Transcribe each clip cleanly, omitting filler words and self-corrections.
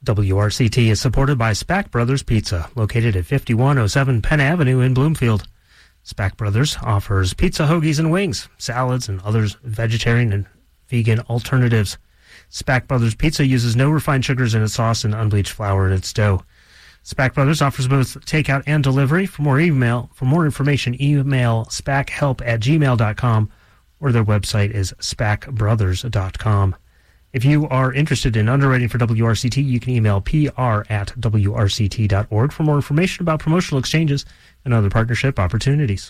WRCT is supported by Spack Brothers Pizza, located at 5107 Penn Avenue in Bloomfield. Spack Brothers offers pizza, hoagies, and wings, salads, and other vegetarian and vegan alternatives. Spack Brothers Pizza uses no refined sugars in its sauce and unbleached flour in its dough. Spack Brothers offers both takeout and delivery. For more information, email spackhelp@gmail.com, or their website is spackbrothers.com. If you are interested in underwriting for WRCT, you can email pr@wrct.org for more information about promotional exchanges and other partnership opportunities.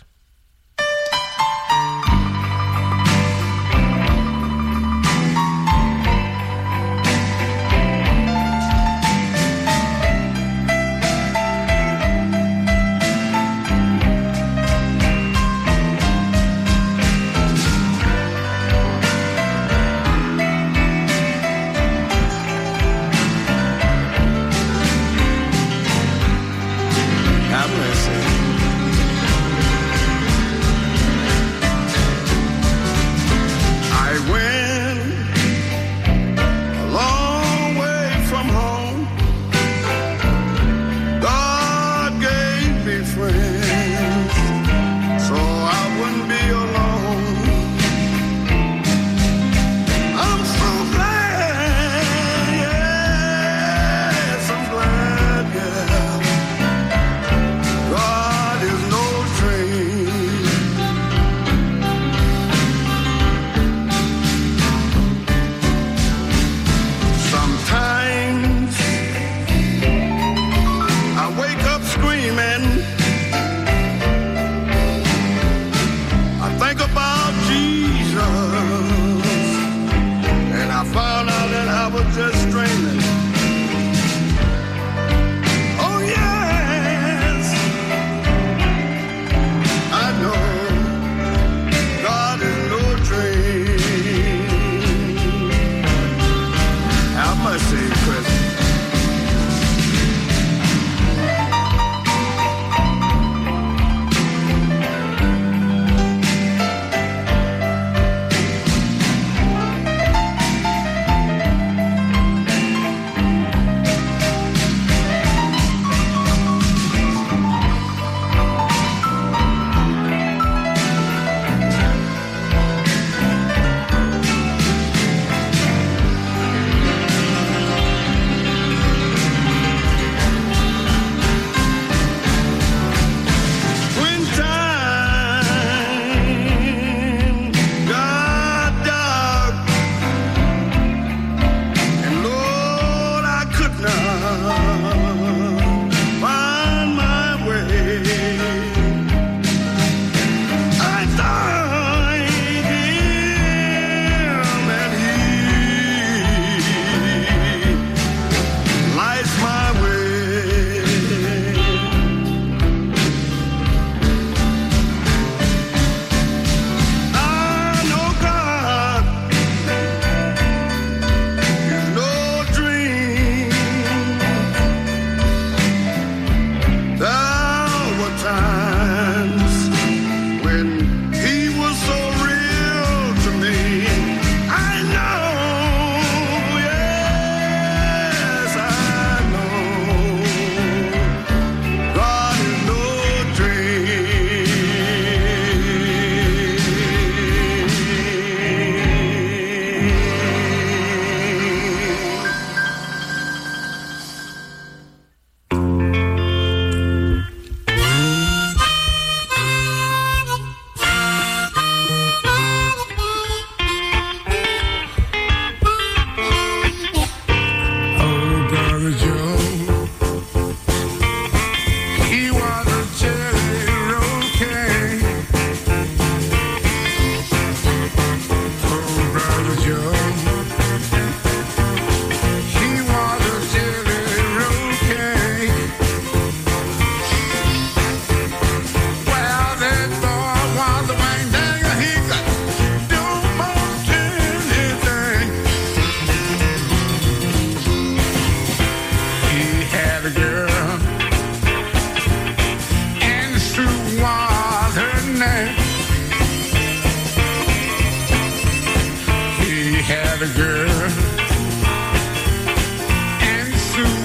had a girl, and Sue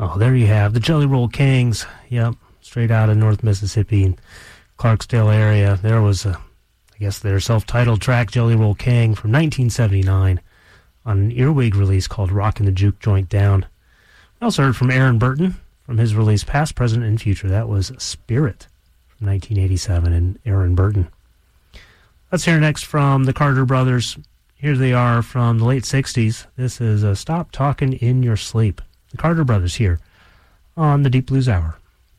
Oh, there you have the Jelly Roll Kings. Yep, straight out of North Mississippi and Clarksdale area. There was, I guess, their self-titled track, Jelly Roll King, from 1979 on an Earwig release called Rockin' the Juke Joint Down. We also heard from Aaron Burton from his release Past, Present, and Future. That was Spirit from 1987 and Aaron Burton. Let's hear next from the Carter Brothers. Here they are from the late 60s. This is Stop Talking in Your Sleep. The Carter Brothers here on the Deep Blues Hour.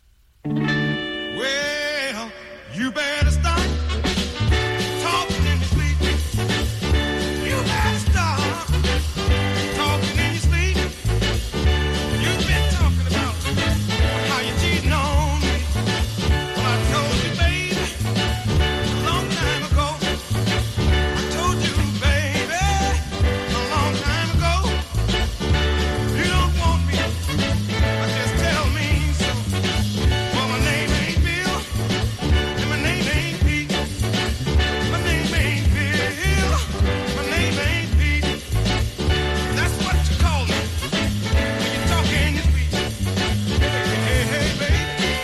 Well, you better stop talking in your sleep. You better stop talking in your sleep. You've been talking about how you're cheating on me. Well, I told you, baby, a long time ago. I told you, baby, a long time ago. You don't want me, but just tell me so. Well, my name ain't Bill, and my name ain't Pete. My name ain't Bill, my name ain't Pete. That's what you call me when you talk in your speech. Hey, hey, baby.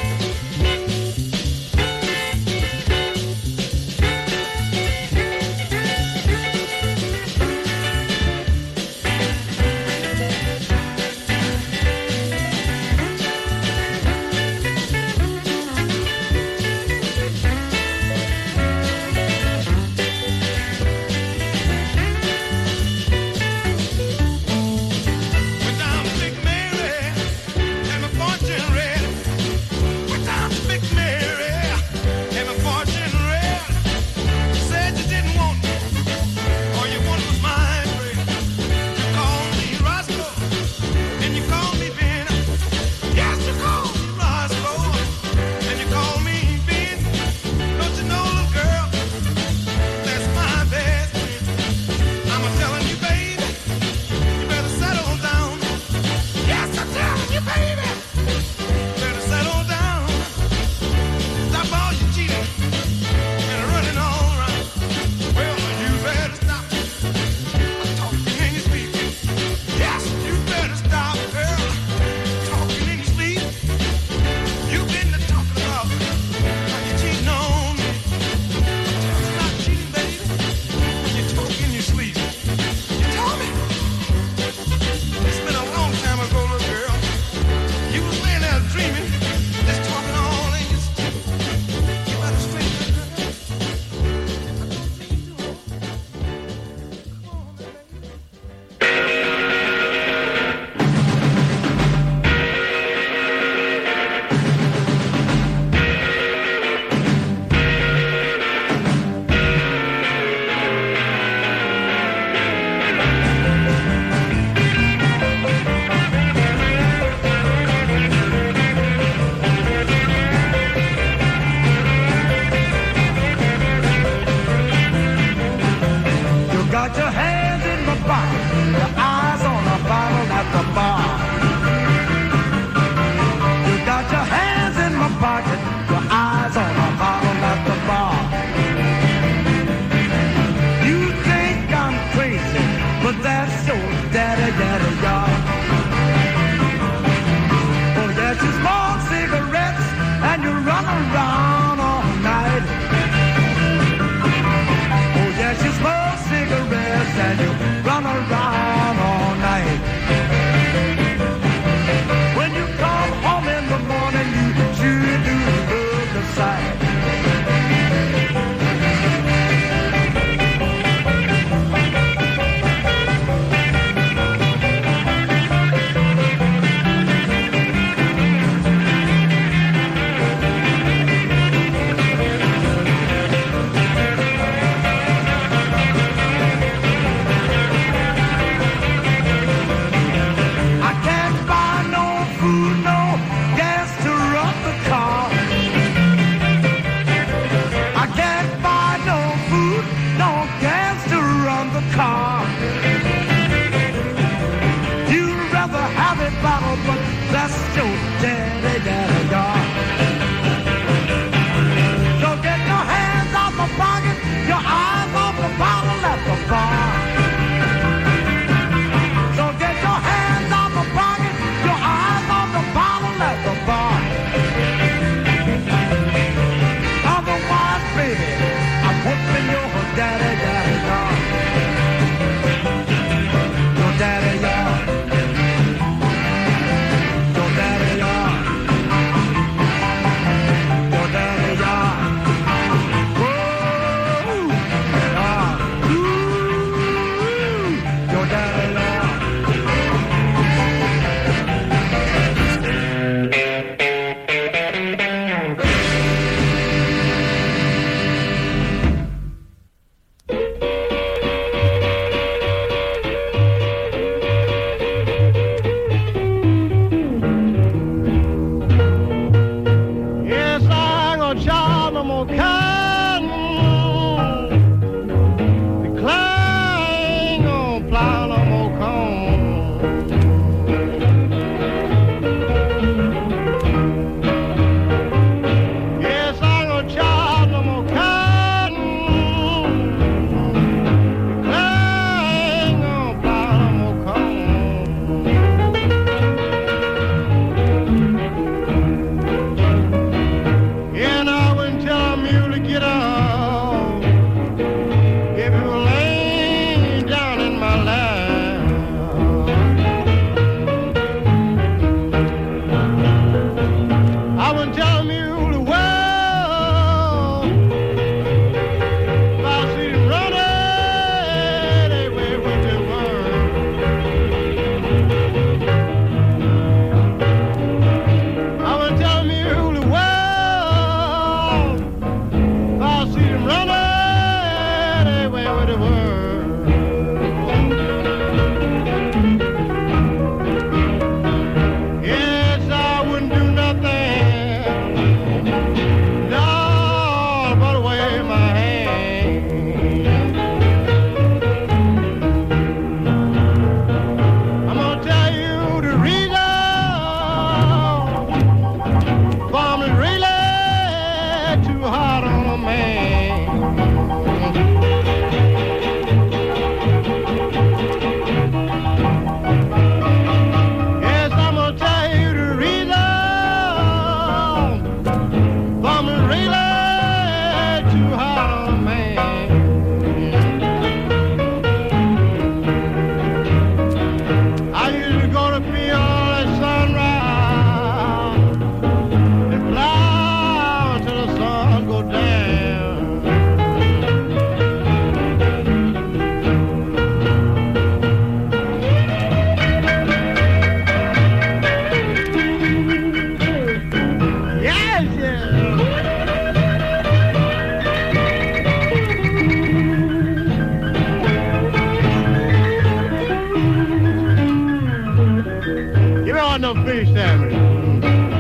Went down to Big Mary, had my fortune read. Went down to Big Mary, had my fortune read. Said you didn't want me, all you wanted was my bread. You called me Roscoe, and you called me Ben. Yes, you called me Roscoe, and you called me Ben. Don't you know, little girl, that's my best friend. I'm telling you, baby, you better settle down. Yes, I'm telling you, baby, better settle down. Stop all your cheating and running all around. Well, you better stop talking in your sleep. Yes, you better stop, girl, talking in your sleep. You've been talking about how you're cheating on me. Stop cheating, baby. You talk in your sleep. You told me. It's been a long time ago, little girl. You was laying there dreaming, just talking all in your sleep. You better straighten it, girl. Come on, baby. You got your hands in my pocket, your eyes on a bottle at the bar. You got your hands in my pocket, your eyes on a bottle at the bar. You think I'm crazy, but that's your daddy, yard. Oh, yes, you smoke cigarettes and you run around all night. Oh, yes, you smoke cigarettes and you run around all night. When you come home in the morning, you sure do look the sight. I can't buy no food, no gas to run the car. I can't buy no food, no gas to run the car. You'd rather have it bottled, but that's your daddy, yard. So get your hands off my pocket, your eyes off the bottle at the bar. So get your hands off the pocket, your eyes off the wasn't no fish sandwich.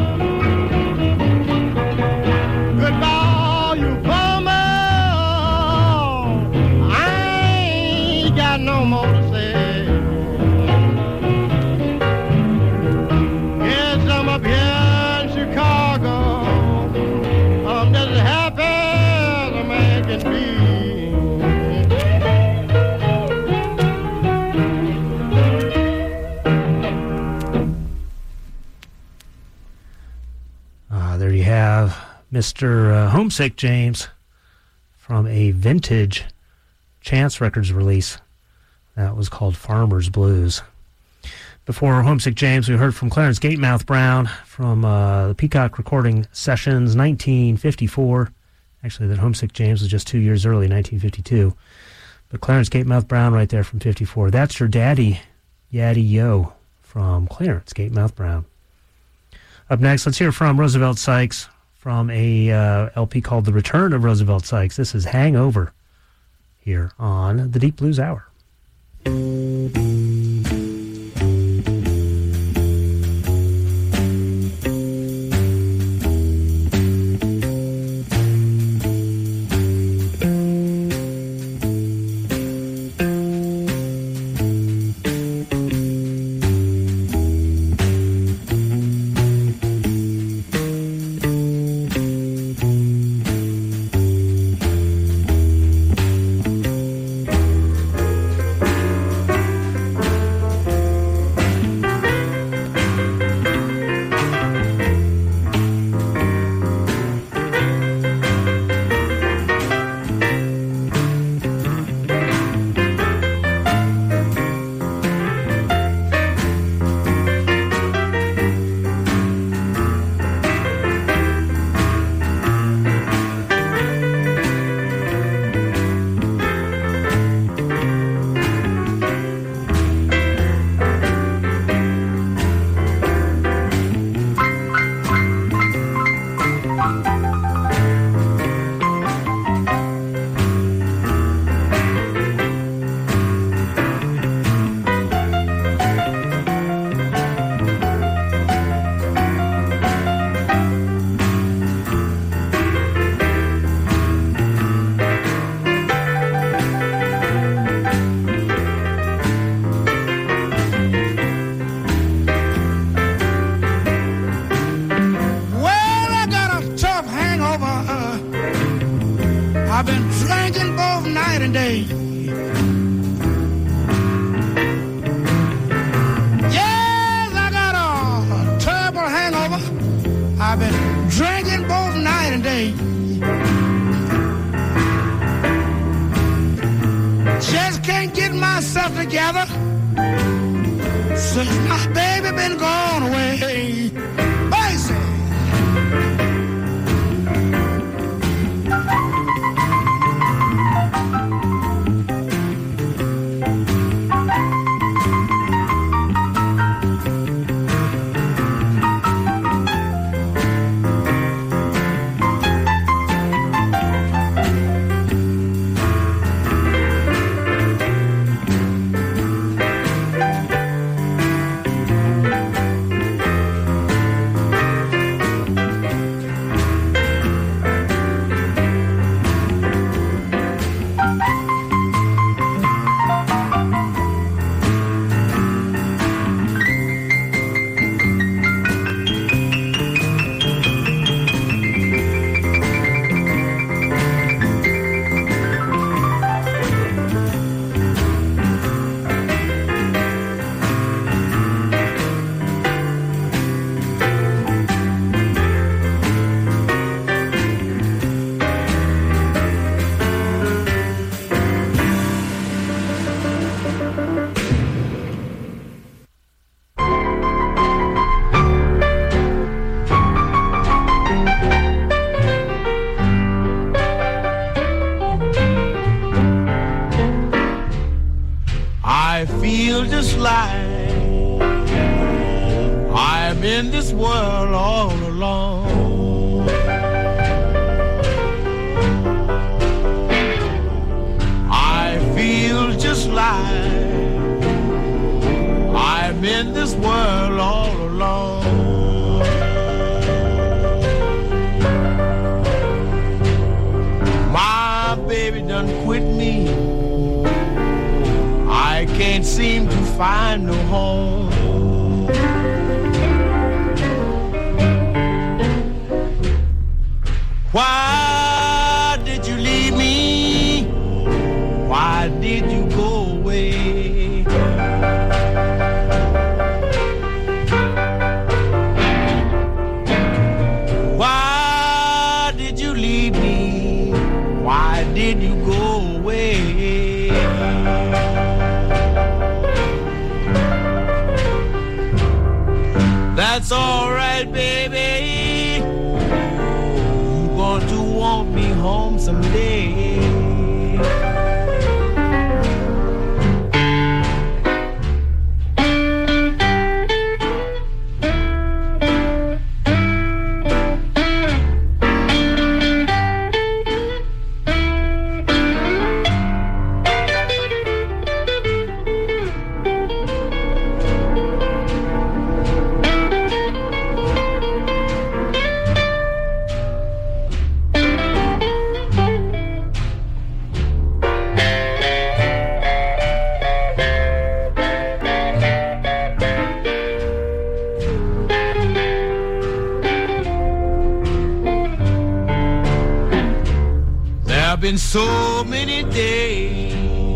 Goodbye, you bummer. I ain't got no more to say. Yes, I'm up here in Chicago. I'm just as happy as a man can be. There you have Mr. Homesick James from a vintage Chance Records release that was called Farmer's Blues. Before Homesick James, we heard from Clarence Gatemouth Brown from the Peacock Recording Sessions, 1954. Actually, that Homesick James was just 2 years early, 1952. But Clarence Gatemouth Brown right there from 54. That's Your Daddy, Yaddy Yo from Clarence Gatemouth Brown. Up next, let's hear from Roosevelt Sykes from a LP called The Return of Roosevelt Sykes. This is Hangover here on the Deep Blues Hour. In this world all alone, I feel just like I'm in this world all alone. My baby done quit me. I can't seem to find no home. Why did you leave me? Why did you go away? Why did you leave me? Why did you go away? That's all right, baby. You're going to want me home someday. Been so many days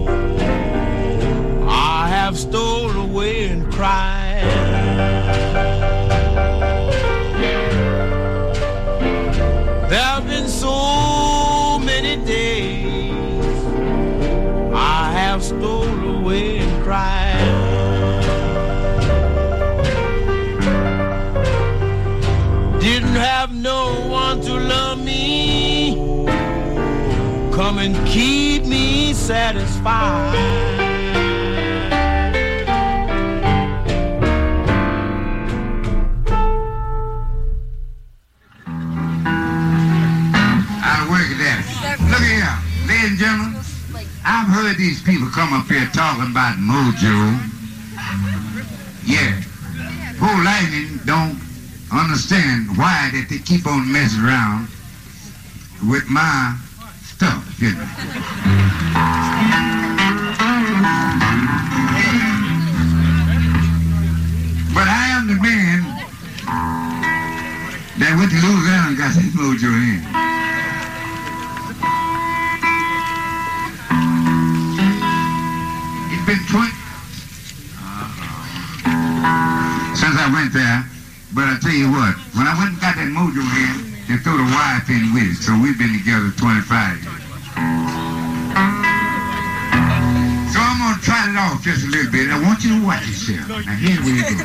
I have stole away and cried. There have been so many days I have stole away and cried. Didn't have no one to love me. Come and keep me satisfied. I'll work it out. Look here, ladies and gentlemen. I've heard these people come up here talking about mojo. Yeah. Poor Lightning don't understand why that they keep on messing around with my stuff, you know. But I am the man that went to Louisiana and got his mojo in. It's been 20 since I went there, but I tell you what, when I went and got that mojo in, they threw the wife in with it, so we've been together 25 years. So I'm going to try it off just a little bit. I want you to watch yourself. Now here we go.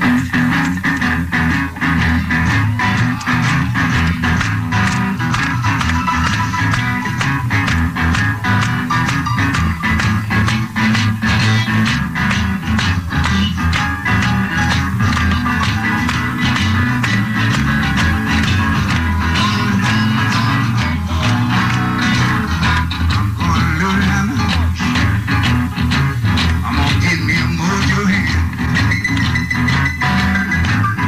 I'm gonna get me a mojo hand.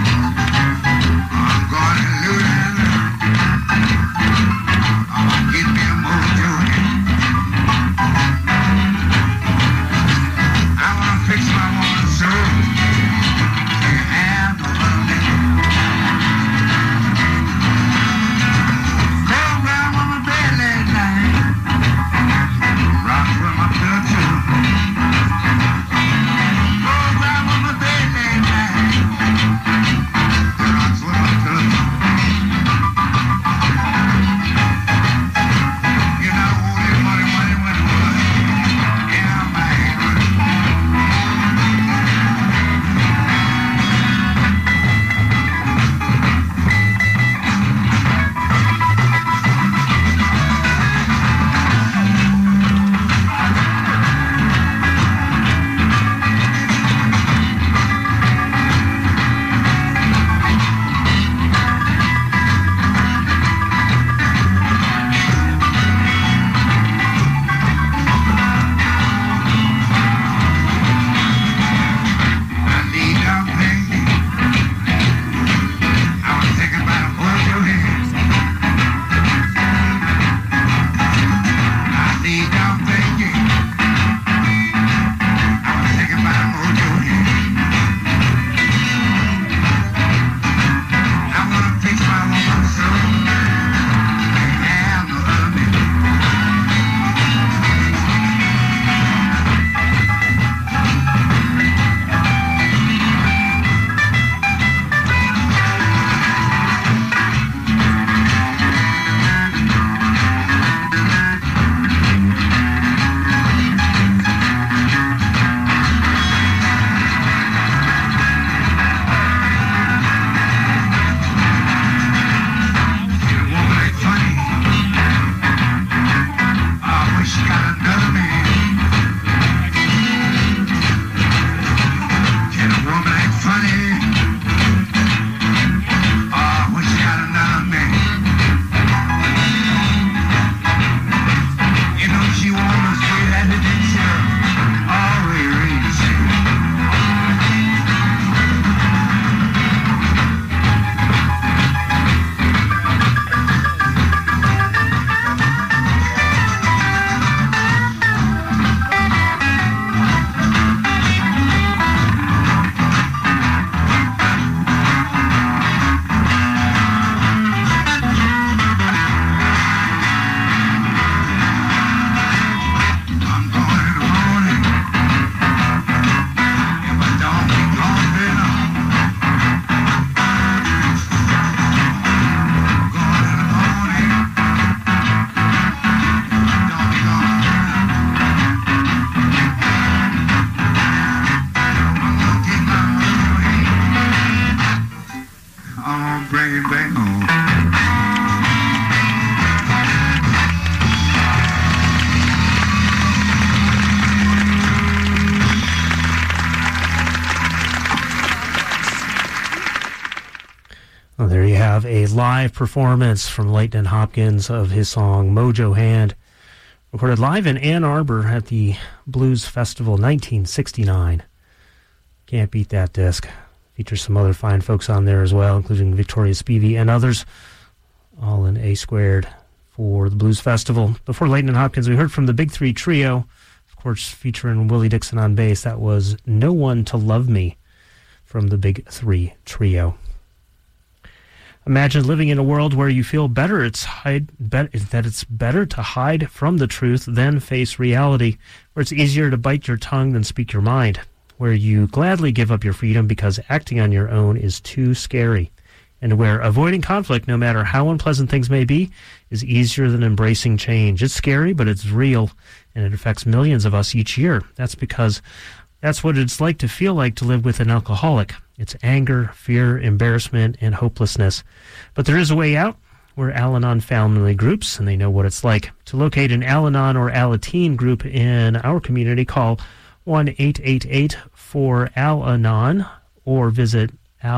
gonna bring him back home. Well, there you have a live performance from Leighton Hopkins of his song Mojo Hand, recorded live in Ann Arbor at the Blues Festival 1969. Can't beat that disc. Features some other fine folks on there as well, including Victoria Spivey and others, all in A Squared for the Blues Festival. Before Leighton Hopkins, we heard from the Big Three Trio, of course, featuring Willie Dixon on bass. That was No One to Love Me from the Big Three Trio. Imagine living in a world where you feel better. That it's better to hide from the truth than face reality, where it's easier to bite your tongue than speak your mind, where you gladly give up your freedom because acting on your own is too scary, and where avoiding conflict, no matter how unpleasant things may be, is easier than embracing change. It's scary, but it's real, and it affects millions of us each year. That's because that's what it's like to live with an alcoholic. It's anger, fear, embarrassment, and hopelessness. But there is a way out. We're Al-Anon family groups, and they know what it's like. To locate an Al-Anon or Alateen group in our community, call 1-888-4-AL-ANON or visit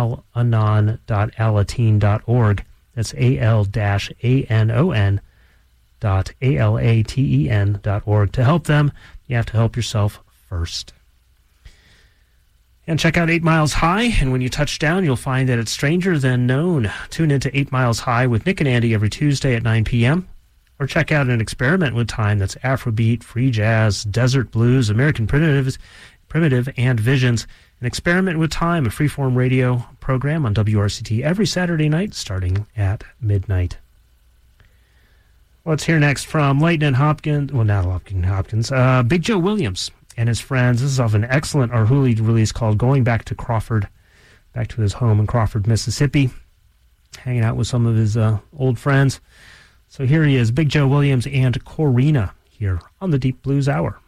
alanon.alateen.org. That's AL-ANON.ALATEN.org. To help them, you have to help yourself first. And check out 8 Miles High, and when you touch down, you'll find that it's stranger than known. Tune into 8 Miles High with Nick and Andy every Tuesday at 9 p.m., or check out an experiment with time that's Afrobeat, free jazz, desert blues, American primitive, and visions. An experiment with time, a freeform radio program on WRCT every Saturday night starting at midnight. Let's hear next from Leighton Hopkins, well, not Hopkins, Big Joe Williams and his friends. This is off an excellent Arhoolie release called Going Back to Crawford, back to his home in Crawford, Mississippi, hanging out with some of his old friends. So here he is, Big Joe Williams and Corina here on the Deep Blues Hour.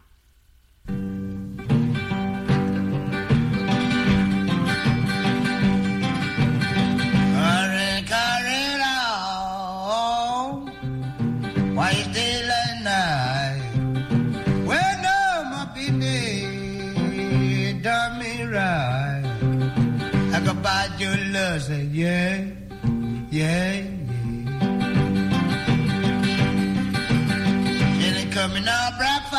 Why you stay like night? Well, no, my baby, done me right. I could buy your love, say yeah, yeah, yeah. She ain't coming out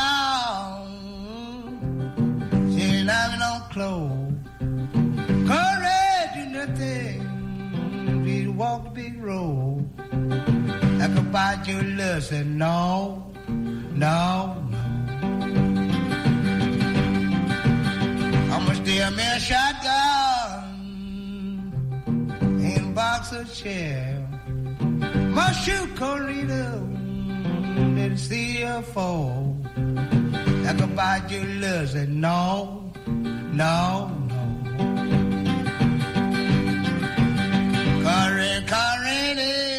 breakfast. She ain't having no clothes. Courage, you nothing. We walk the big road. I could buy your love, said no, no, no. I'ma steal me a shotgun and a box of shell. My shoe corridor, didn't see her fall. I could buy your love, said no, no, no. Corinne,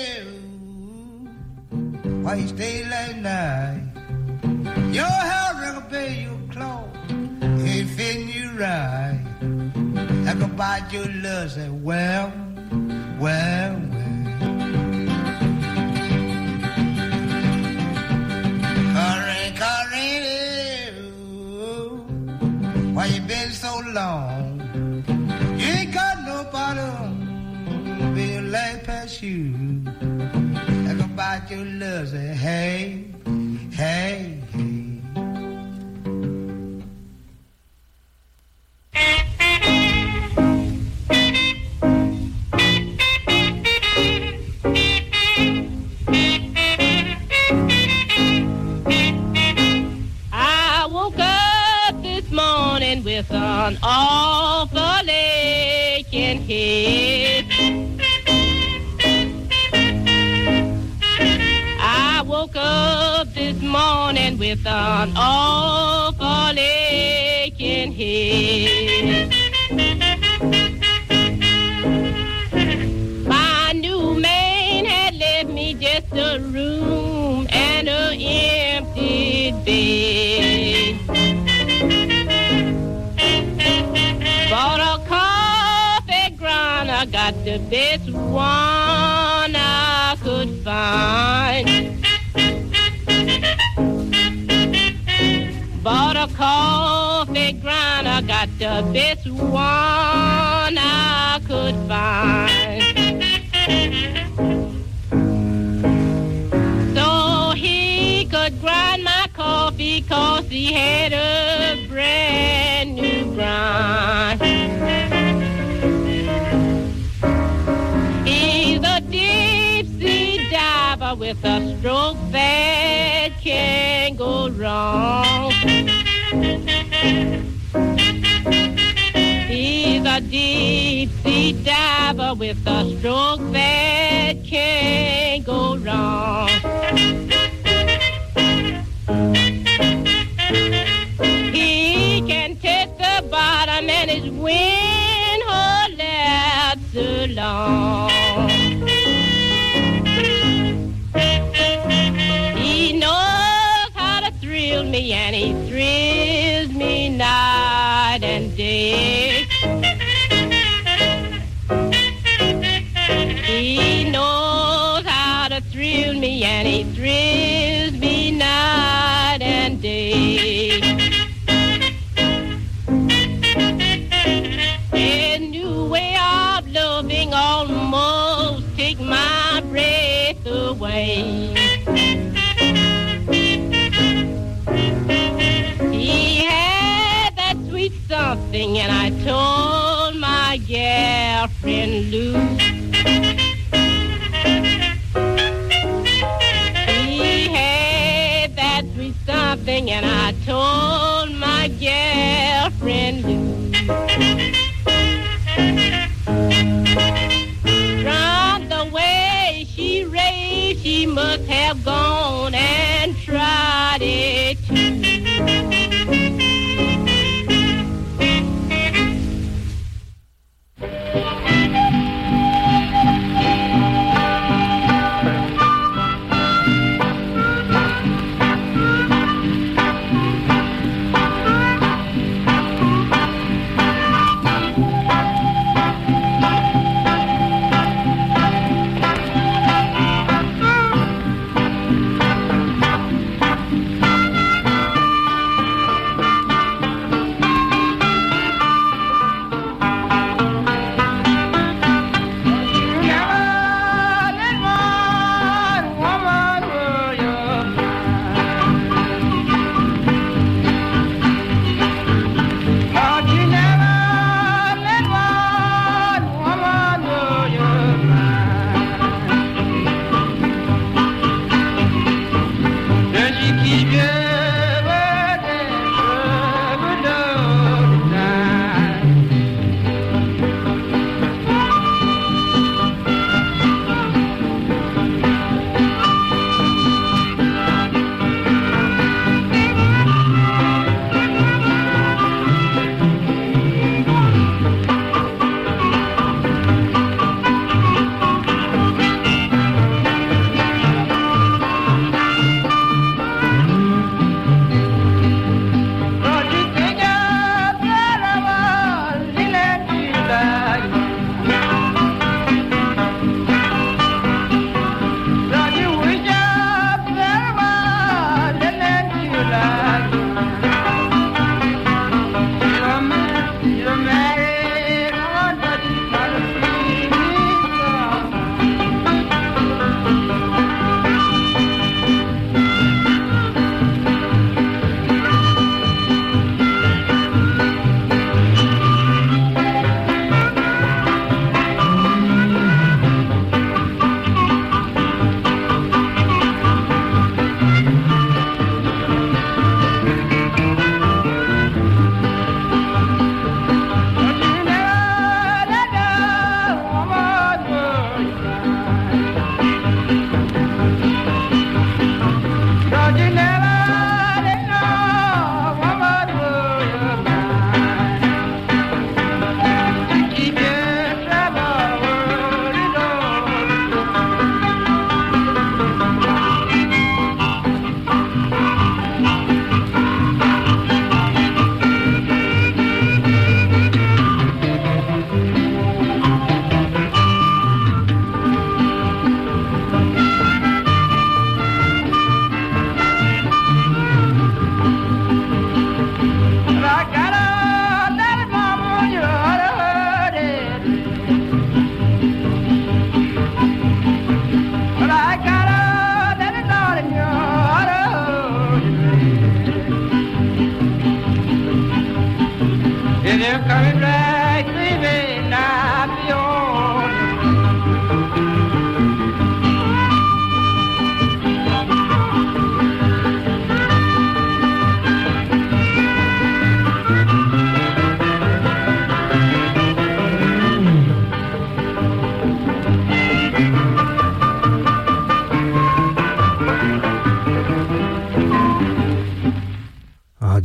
why you stay late night? Your hair will pay your clothes, ain't fitting you right. I could buy your love, say well, well, well. Corinne, why you been so long? You ain't got nobody be like past you. About your love, say hey, hey, hey. I woke up this morning with an awful aching head. Woke up this morning with an awful aching head. My new man had left me just a room and an empty bed. Bought a coffee grinder I got the best one I could find. Bought a coffee grinder, got the best one I could find. So he could grind my coffee 'cause he had a brand new grind. He's a deep sea diver with a stroke that can't go wrong. He's a deep sea diver with a stroke that can't go wrong. He can test the bottom and his wind hold out so long. He knows how to thrill me and he thrills me night and day. He knows how to thrill me and he thrills me night and day. A new way of loving almost take my breath away. He had that sweet something and I told my girlfriend Lou. He had that sweet something and I told my girlfriend Lou. From the way she raved, she must have gone and tried it too.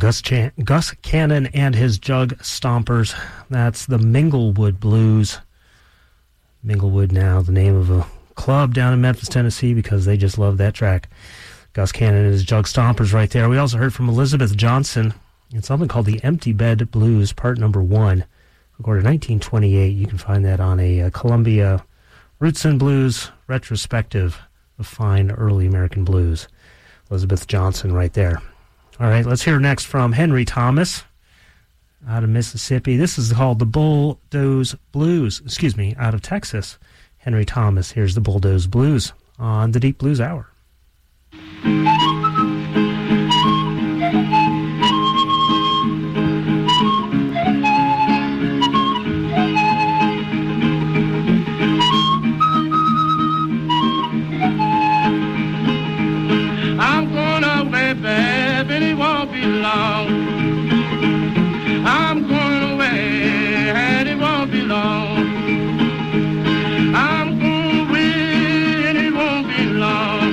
Gus Cannon and his Jug Stompers. That's the Minglewood Blues. Minglewood now the name of a club down in Memphis, Tennessee, because they just love that track. Gus Cannon and his Jug Stompers right there. We also heard from Elizabeth Johnson. It's something called the Empty Bed Blues, part number 1. Recorded in 1928. You can find that on a Columbia Roots and Blues retrospective of fine early American blues. Elizabeth Johnson right there. All right, let's hear next from Henry Thomas out of Mississippi. This is called the Bulldoze Blues. Out of Texas. Henry Thomas. Here's the Bulldoze Blues on the Deep Blues Hour. I'm going away, babe, and it won't be long. I'm going away, and it won't be long. I'm going away, and it won't be long.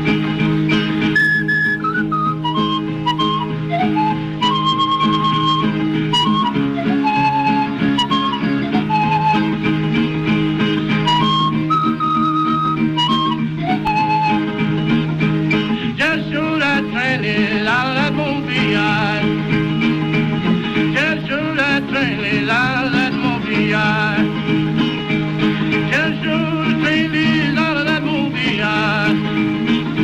Just show that train is out of that movie eye. Just show that train is out of that movie eye. Just show the train is out of that movie eye.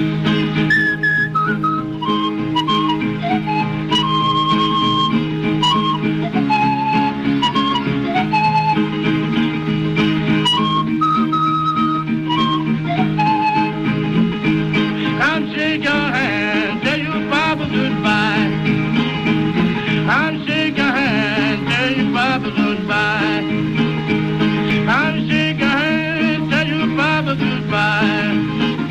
I'm shake your hand, tell you Papa goodbye. I'm shake your hand, tell you Papa goodbye. I'm shake your hand, tell you Papa goodbye.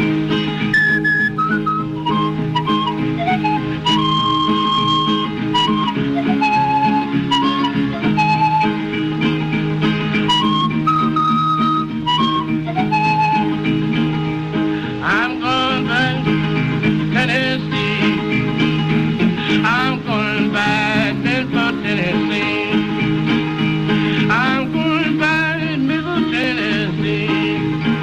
I'm going back to Tennessee. I'm going back to Tennessee. I'm going back to Middle Tennessee.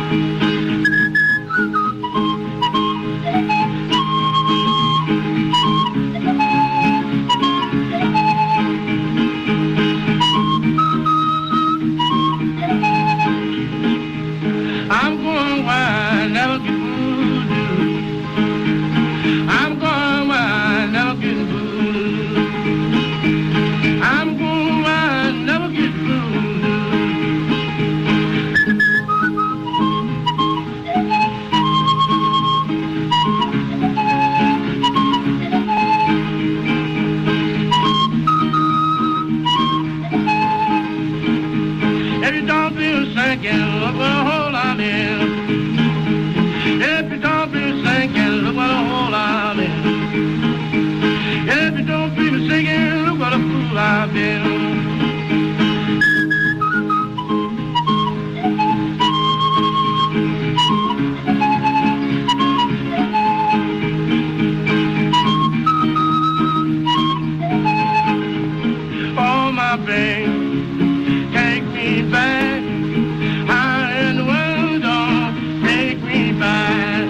I'm going where I never get voodoo. I'm going where I never get voodoo. I'm going where I never get voodoo. If you don't feel sinking, look what a hole I'm in. If you don't feel sinking, look what a hole I'm in. If you don't feel sinking, look what a fool I've been. Oh, my babe, take me back. How in the world don't take me back?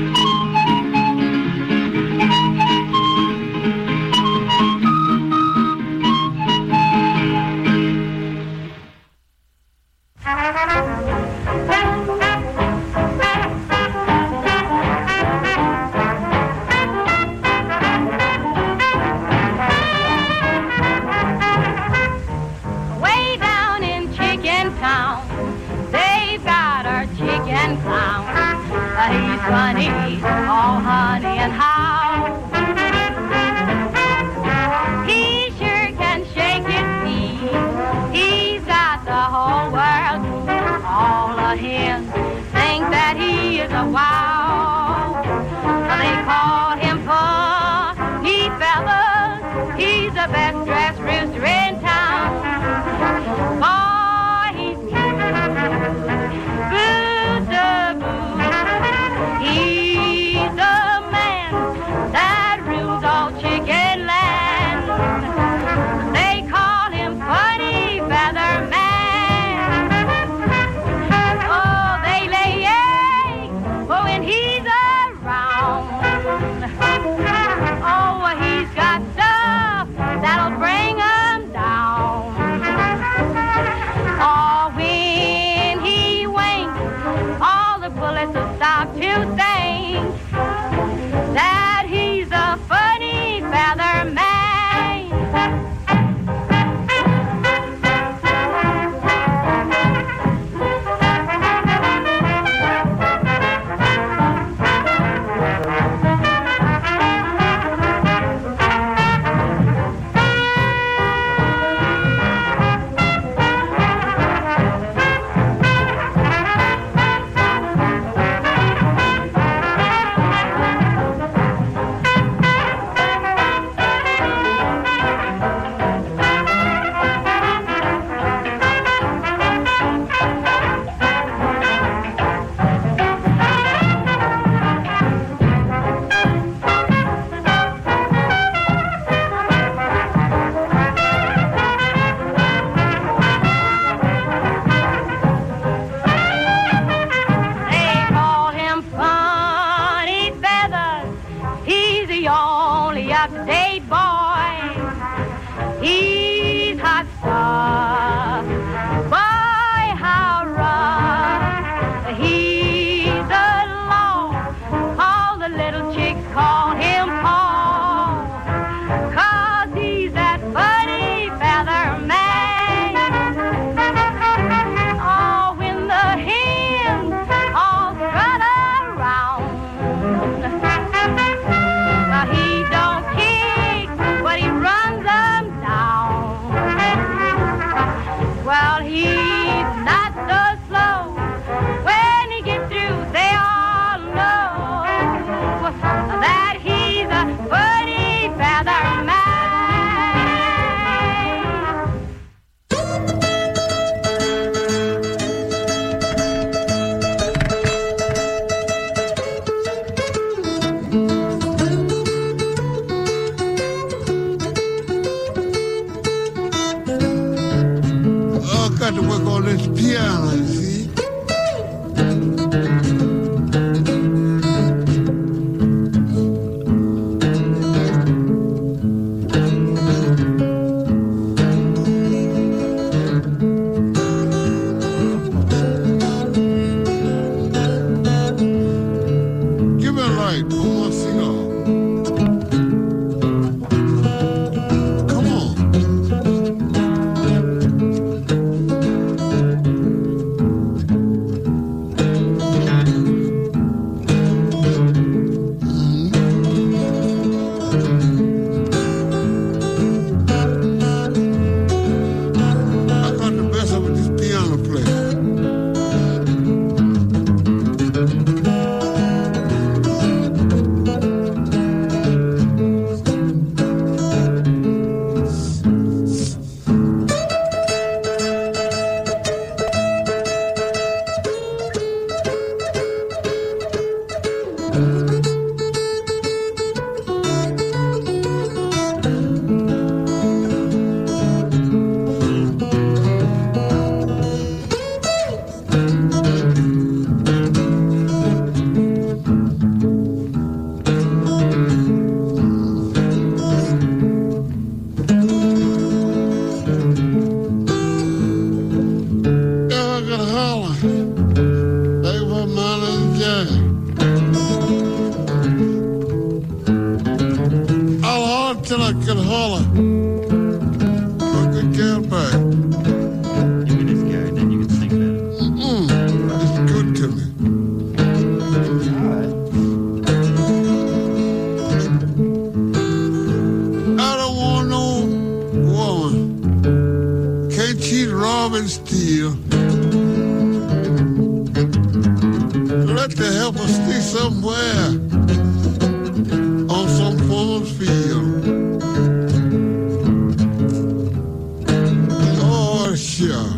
Way down in Chicken Town, they've got our chicken clown. He's funny, all honey and how. He sure can shake his feet. He's got the whole world moving. All of him think that he is a wow. They call him Funny Fella. He's the best dressed rooster in town. Boy, he's boo-da-boo. He's the man that rules all chicken land. this piano, you see. Give me a light, put my cigar. Come on. I got the best of this piano player. Yeah, I got holler. Like my man and Jack. I'll holler till I can holler. Put the gal back. You can just go, then you can sing better. It's good to me. I don't want no woman. Can't cheat, rob, and steal. Let the helper stay somewhere on some woman's field. Oh, sure.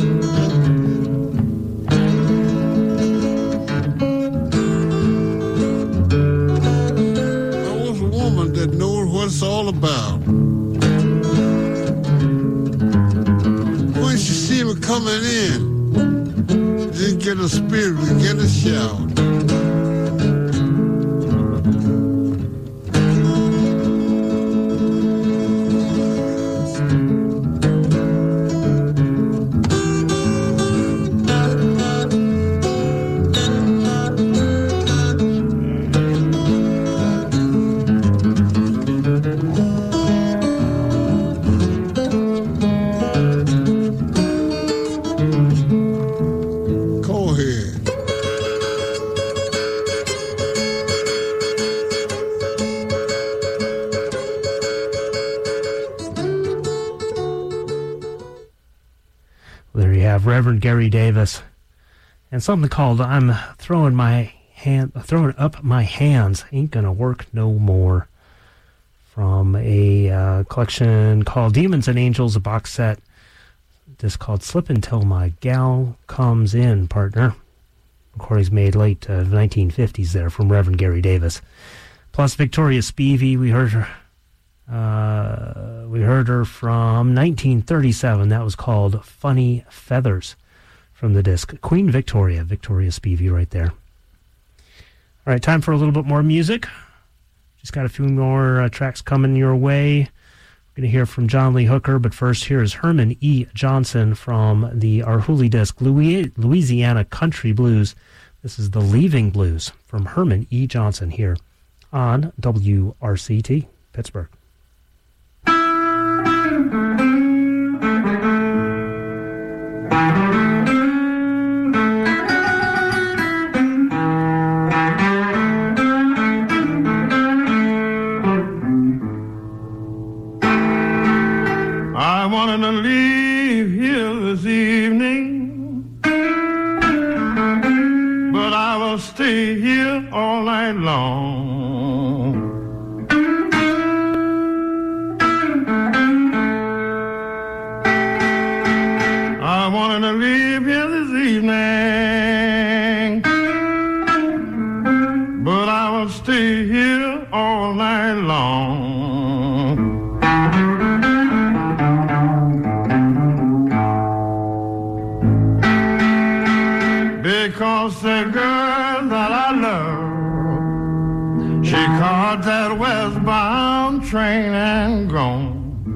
I want a woman that knows what it's all about. When she see me coming in, just get a spirit and get a shout. Go ahead. There you have Reverend Gary Davis and something called "I'm Throwing Up My Hands Ain't Gonna Work No More" from a collection called Demons and Angels, a box set. This called "Slippin' Till My Gal Comes In," partner. Recordings made late 1950s there from Reverend Gary Davis. Plus Victoria Spivey, we heard her from 1937. That was called "Funny Feathers" from the disc Queen Victoria. Victoria Spivey right there. All right, time for a little bit more music. Just got a few more tracks coming your way. We're going to hear from John Lee Hooker, but first here is Herman E. Johnson from the Arhoolie disc Louisiana Country Blues. This is the Leaving Blues from Herman E. Johnson here on WRCT Pittsburgh. I wanted to leave here this evening, but I will stay here all night long. I wanted to leave here this evening, but I will stay here all night long. because the girl that I love, she caught that westbound train and gone.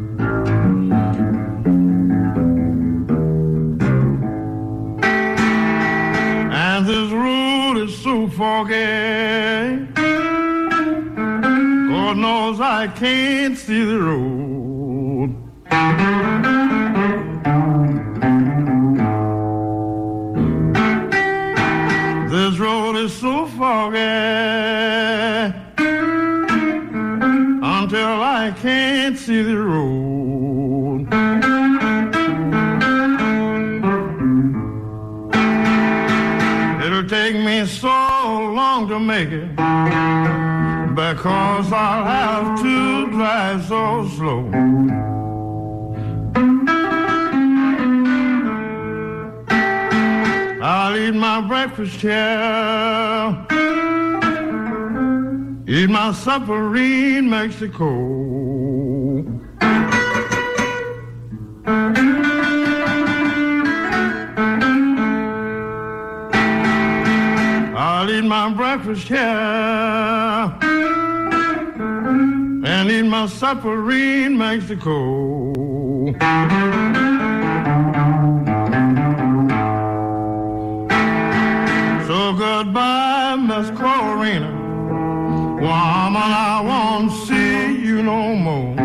And this road is so foggy, God knows I can't see the road. This road is so foggy until I can't see the road. It'll take me so long to make it because I'll have to drive so slow. I'll eat my breakfast here, eat my supper in Mexico. I'll eat my breakfast here and eat my supper in Mexico. So goodbye, Miss Chlorina. Woman, I won't see you no more.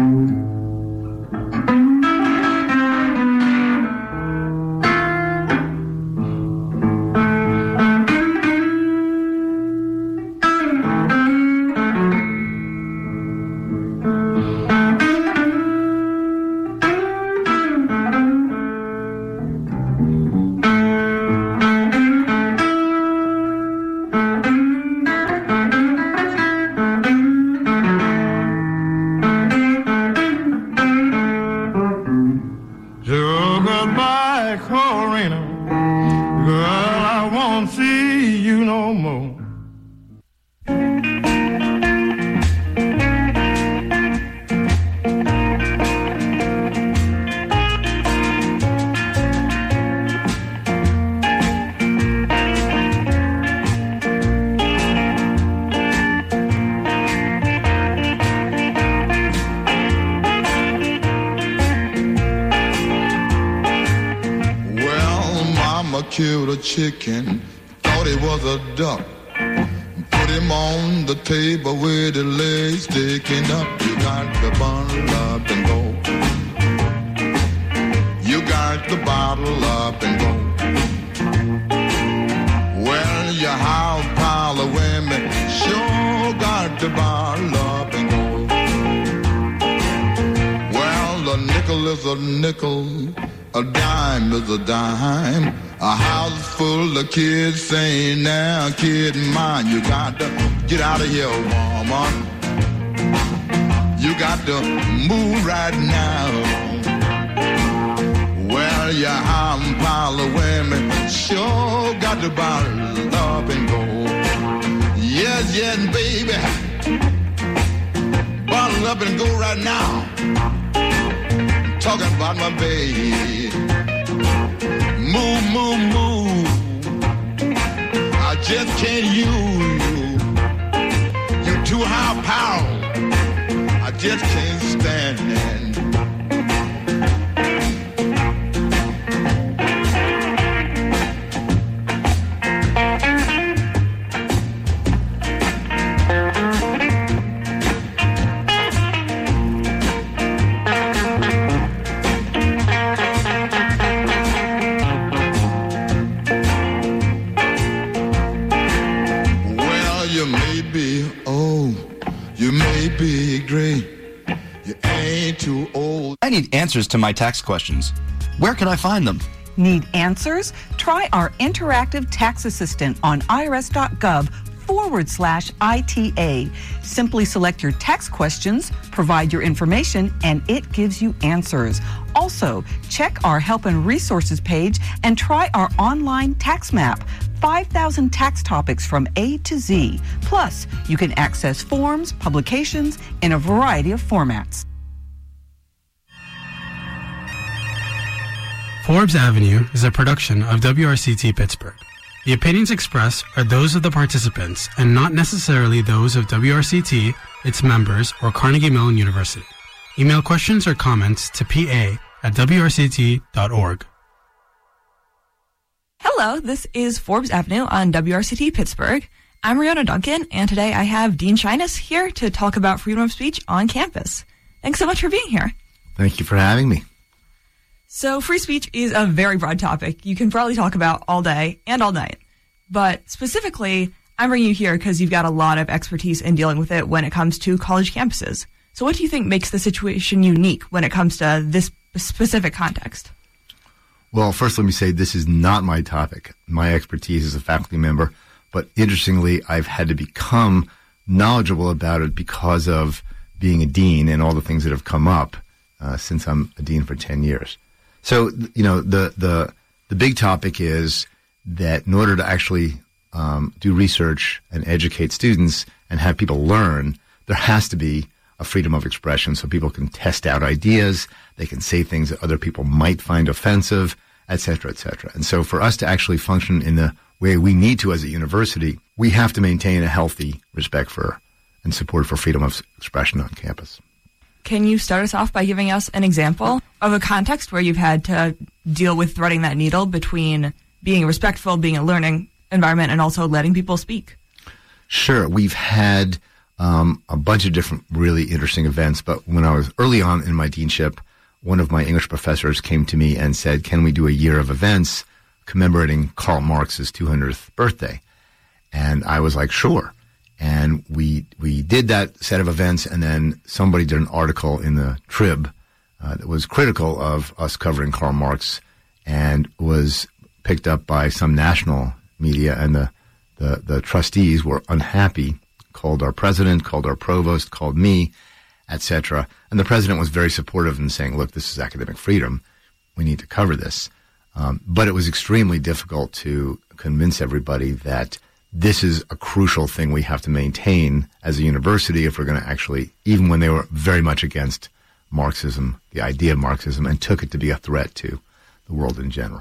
Killed a chicken, thought it was a duck. Put him on the table with the legs sticking up. You got the bottle up and go. You got the bottle up and go. Well, you have a pile of women, sure got the bottle up and go. Well, a nickel is a nickel, a dime is a dime. A house full of kids saying, now, kid mine, you got to get out of here, woman. You got to move right now. Well, you have a pile of women, sure got to bottle up and go. Yes, yes, baby, bottle up and go right now. Talking about my baby. Move, move, move. I just can't use you. You're too high power. I just can't stand it. I need answers to my tax questions. Where can I find them? Need answers? Try our interactive tax assistant on irs.gov/ITA. Simply select your tax questions, provide your information, and it gives you answers. Also, check our help and resources page and try our online tax map. 5,000 tax topics from A to Z. Plus, you can access forms, publications in a variety of formats. Forbes Avenue is a production of WRCT Pittsburgh. The opinions expressed are those of the participants and not necessarily those of WRCT, its members, or Carnegie Mellon University. Email questions or comments to pa@wrct.org. Hello, this is Forbes Avenue on WRCT Pittsburgh. I'm Rihanna Duncan, and today I have Dean Shinas here to talk about freedom of speech on campus. Thanks so much for being here. Thank you for having me. So free speech is a very broad topic you can probably talk about all day and all night. But specifically, I'm bringing you here because you've got a lot of expertise in dealing with it when it comes to college campuses. So what do you think makes the situation unique when it comes to this specific context? Well, first let me say this is not my topic. My expertise is a faculty member, but interestingly, I've had to become knowledgeable about it because of being a dean and all the things that have come up since I'm a dean for 10 years. So, you know, the big topic is that in order to actually do research and educate students and have people learn, there has to be a freedom of expression so people can test out ideas, they can say things that other people might find offensive, et cetera, et cetera. And so for us to actually function in the way we need to as a university, we have to maintain a healthy respect for and support for freedom of expression on campus. Can you start us off by giving us an example of a context where you've had to deal with threading that needle between being respectful, being a learning environment, and also letting people speak? Sure. We've had a bunch of different really interesting events, but when I was early on in my deanship, one of my English professors came to me and said, can we do a year of events commemorating Karl Marx's 200th birthday? And I was like, sure. And we did that set of events, and then somebody did an article in the Trib that was critical of us covering Karl Marx and was picked up by some national media, and the trustees were unhappy, called our president, called our provost, called me, etc. And the president was very supportive in saying, look, this is academic freedom. We need to cover this. But it was extremely difficult to convince everybody that this is a crucial thing we have to maintain as a university if we're going to actually, even when they were very much against Marxism, the idea of Marxism, and took it to be a threat to the world in general.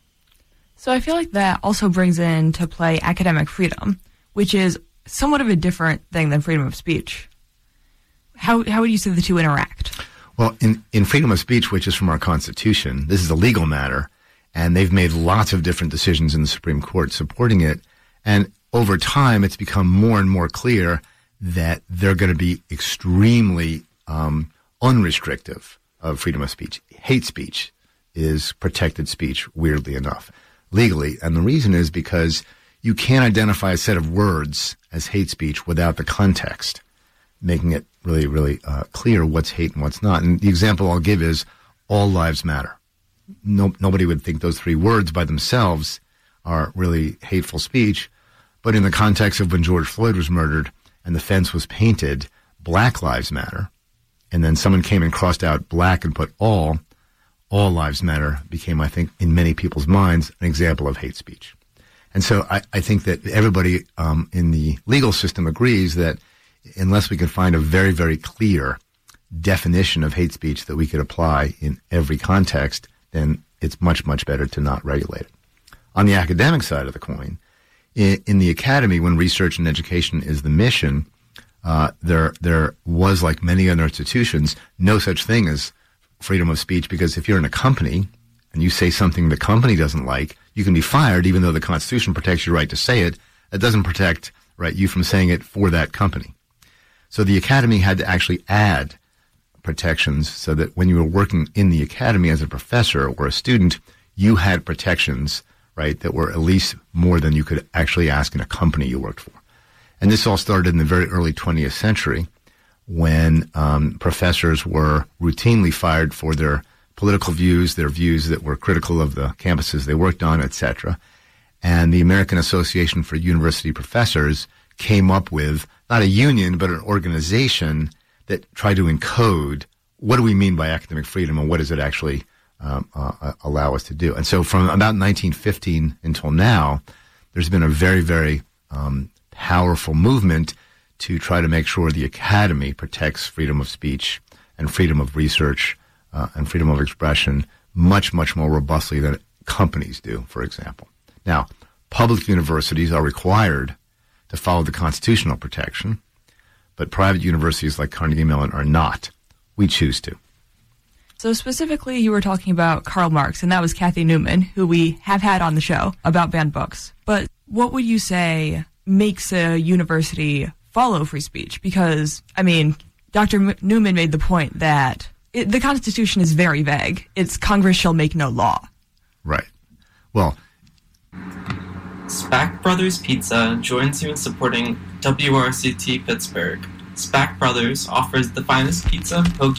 So I feel like that also brings into play academic freedom, which is somewhat of a different thing than freedom of speech. How would you say the two interact? Well, in freedom of speech, which is from our Constitution, this is a legal matter, and they've made lots of different decisions in the Supreme Court supporting it. And over time, it's become more and more clear that they're going to be extremely unrestrictive of freedom of speech. Hate speech is protected speech, weirdly enough, legally. And the reason is because you can't identify a set of words as hate speech without the context, making it really, really clear what's hate and what's not. And the example I'll give is all lives matter. Nobody would think those three words by themselves are really hateful speech. But in the context of when George Floyd was murdered and the fence was painted, Black Lives Matter, and then someone came and crossed out black and put all lives matter became, I think, in many people's minds, an example of hate speech. And so I think that everybody in the legal system agrees that unless we can find a very, very clear definition of hate speech that we could apply in every context, then it's much, much better to not regulate it. On the academic side of the coin, in the academy, when research and education is the mission, there was, like many other institutions, no such thing as freedom of speech, because if you're in a company and you say something the company doesn't like, you can be fired even though the Constitution protects your right to say it. It doesn't protect you from saying it for that company. So the academy had to actually add protections so that when you were working in the academy as a professor or a student, you had protections that were at least more than you could actually ask in a company you worked for. And this all started in the very early 20th century when professors were routinely fired for their political views, their views that were critical of the campuses they worked on, etc. And the American Association for University Professors came up with not a union, but an organization that tried to encode what do we mean by academic freedom and what does it actually allow us to do. And so from about 1915 until now, there's been a very, very powerful movement to try to make sure the academy protects freedom of speech and freedom of research and freedom of expression much, much more robustly than companies do, for example. Now, Public universities are required to follow the constitutional protection, but private universities like Carnegie Mellon are not. We choose to. So specifically, you were talking about Karl Marx, and that was Kathy Newman, who we have had on the show about banned books. But what would you say makes a university follow free speech? Because, I mean, Dr. Newman made the point that the Constitution is very vague. It's Congress shall make no law. Right. Well, SPAC Brothers Pizza joins you in supporting WRCT Pittsburgh. SPAC Brothers offers the finest pizza, hoagie,